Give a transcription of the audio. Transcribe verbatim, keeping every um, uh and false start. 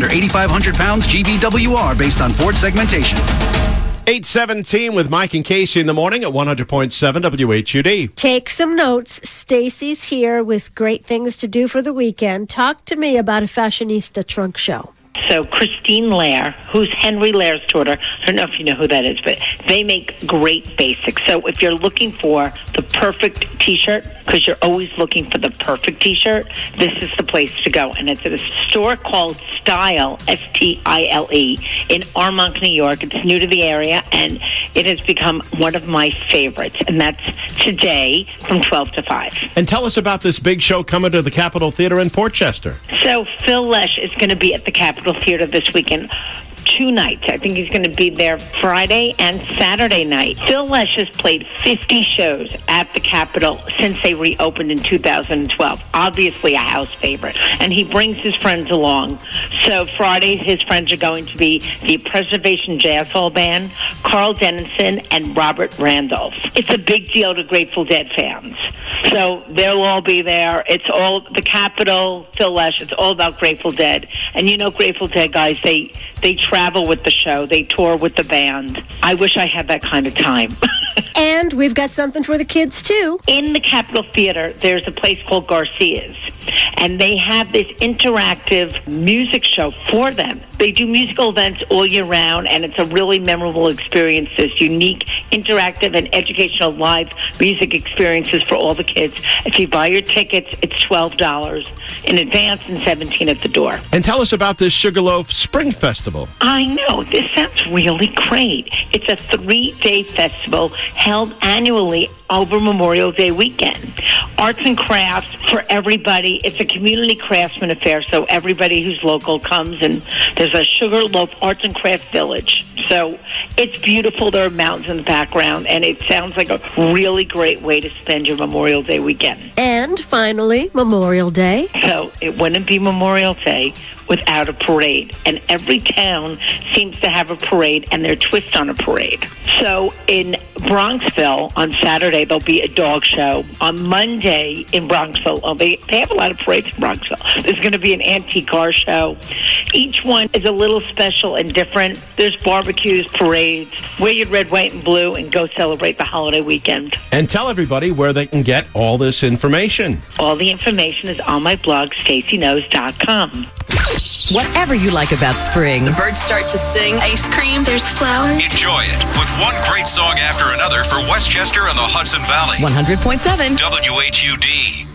under eighty-five hundred pounds G V W R based on Ford segmentation. eight seventeen with Mike and Casey in the morning at one hundred point seven W H U D. Take some notes. Stacy's here with great things to do for the weekend. Talk to me about a fashionista trunk show. So Christine Lair, who's Henry Lair's daughter, I don't know if you know who that is, but they make great basics. So if you're looking for the perfect T-shirt, because you're always looking for the perfect T-shirt, this is the place to go. And it's at a store called Style, S T I L E, in Armonk, New York. It's new to the area, and it has become one of my favorites. And that's today from twelve to five. And tell us about this big show coming to the Capitol Theater in Portchester. So Phil Lesh is going to be at the Capitol Theater this weekend. Two nights. I think he's going to be there Friday and Saturday night. Phil Lesh has played fifty shows at the Capitol since they reopened in two thousand twelve. Obviously a house favorite. And he brings his friends along. So Friday, his friends are going to be the Preservation Jazz Hall Band, Carl Dennison, and Robert Randolph. It's a big deal to Grateful Dead fans. So they'll all be there. It's all the Capitol, Phil Lesh. It's all about Grateful Dead. And you know Grateful Dead guys, they they travel with the show. They tour with the band. I wish I had that kind of time. And we've got something for the kids, too. In the Capitol Theater, there's a place called Garcia's. And they have this interactive music show for them. They do musical events all year round, and it's a really memorable experience, this unique, interactive, and educational live music experiences for all the kids. If you buy your tickets, it's twelve dollars in advance and seventeen dollars at the door. And tell us about this Sugarloaf Spring Festival. I know. This sounds really great. It's a three-day festival held annually over Memorial Day weekend. Arts and crafts for everybody. It's a community craftsman affair, so everybody who's local comes, and there's a Sugarloaf Arts and Craft Village. So it's beautiful. There are mountains in the background, and it sounds like a really great way to spend your Memorial Day weekend. And finally, Memorial Day. So it wouldn't be Memorial Day without a parade. And every town seems to have a parade and their twist on a parade. So in Bronxville on Saturday, there'll be a dog show. On Monday in Bronxville, oh, they, they have a lot of parades in Bronxville. There's going to be an antique car show. Each one is a little special and different. There's barbecues, parades. Wear your red, white, and blue and go celebrate the holiday weekend. And tell everybody where they can get all this information. All the information is on my blog, Stacy Knows dot com. Whatever you like about spring. The birds start to sing. Ice cream. There's flowers. Enjoy it with one great song after another for Westchester and the Hudson Valley. one hundred point seven W H U D.